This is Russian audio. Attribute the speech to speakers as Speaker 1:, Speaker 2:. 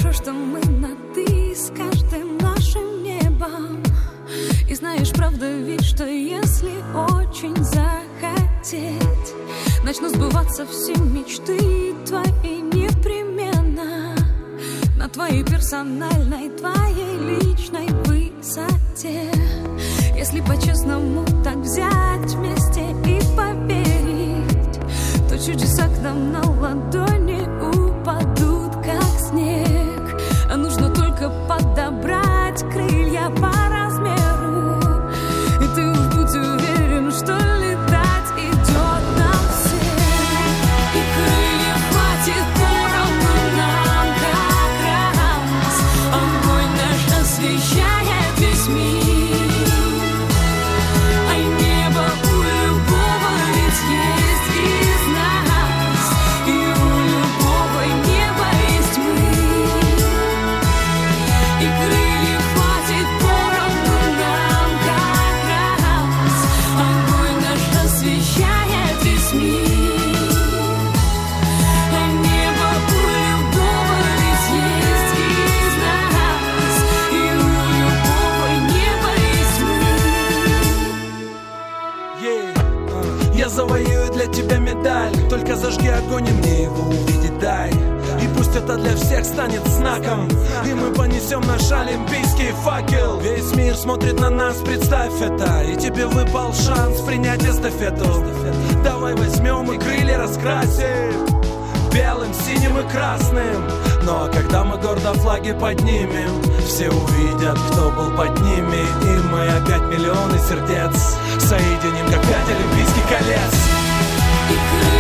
Speaker 1: верю, что мы на «ты» с каждым нашим небом. И знаешь, правда ведь, что если очень захотеть, начнут сбываться все мечты твои непременно. На твоей персональной, твоей личной высоте. Если по-честному так взять вместе и поверить, то чудеса к нам на ладони упадут, как снег. А нужно только подобрать крылья по размеру. И ты уж будь уверен, что летать идет нам всем. И крыльев хватит поровну нам как раз. Огонь наш освещает весь мир. А небо у любого ведь есть из нас. И у любого неба есть мы. И крыльев хватит поровну нам как раз. Огонь наш освещает весь мир. А небо у любого ведь есть из нас. И у любого неба есть мы.
Speaker 2: Я завоюю для тебя медаль, только зажги огонь и мне его увидеть дай. И пусть это для всех станет знаком, и мы понесем наш олимпийский факел. Весь мир смотрит на нас, представь это, и тебе выпал шанс принять эстафету. Давай возьмем и крылья раскрасим белым, синим и красным. Ну а когда мы гордо флаги поднимем, все увидят, кто был под ними. И мы опять миллионы сердец соединим, как 5 олимпийских колец.
Speaker 1: И крылья